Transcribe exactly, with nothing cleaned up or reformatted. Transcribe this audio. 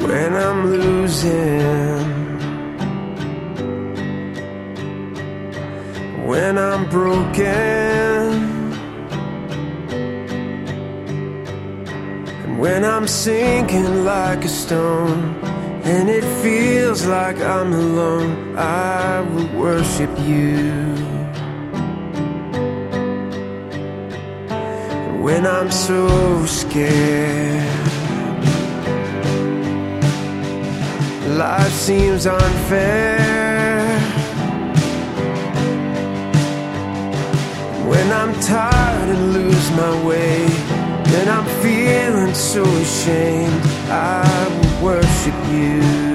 when I'm losing, when I'm broken, and when I'm sinking like a stone, and it feels like I'm alone, I will worship you. And when I'm so scared, life seems unfair, when I'm tired and lose my way, then I'm feeling so ashamed, I will worship you.